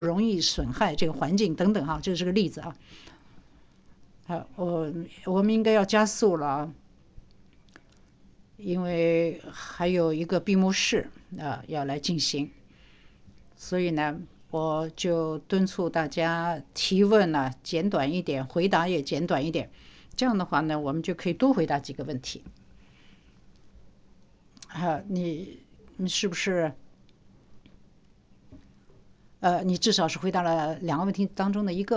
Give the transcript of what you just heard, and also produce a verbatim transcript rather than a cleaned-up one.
容易损害这个环境等等哈，这是个例子啊。好，我我们应该要加速了啊，因为还有一个闭幕式啊要来进行，所以呢，我就敦促大家提问呢、简短一点，回答也简短一点，这样的话呢，我们就可以多回答几个问题。啊，你你是不是呃，你至少是回答了两个问题当中的一个？